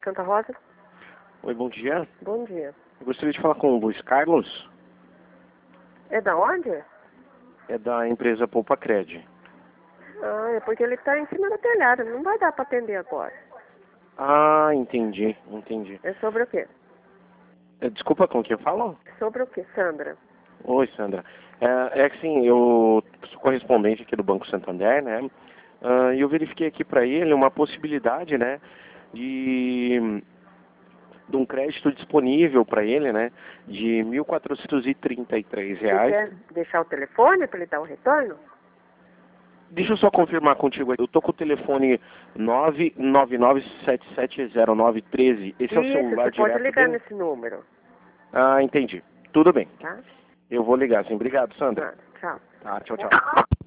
Santa Rosa? Oi, bom dia. Bom dia. Eu gostaria de falar com o Luiz Carlos. É da onde? É da empresa Poupa Cred. Ah, é porque ele está em cima do telhado. Não vai dar para atender agora. Ah, entendi. É sobre o quê? Desculpa, com quem eu falo? Sobre o quê, Sandra? Oi, Sandra. É que sim, eu sou correspondente aqui do Banco Santander, né? E eu verifiquei aqui para ele uma possibilidade, né? De um crédito disponível para ele, né? De R$ 1.433. Você quer deixar o telefone para ele dar o retorno? Deixa eu só confirmar contigo. Eu tô com o telefone 999770913. Esse é o Isso, celular você pode direto ligar dele? nesse número, Ah, entendi. Tudo bem. tá? Eu vou ligar, sim. Obrigado, Sandra. Nada. Tchau. Tá, tchau, tchau.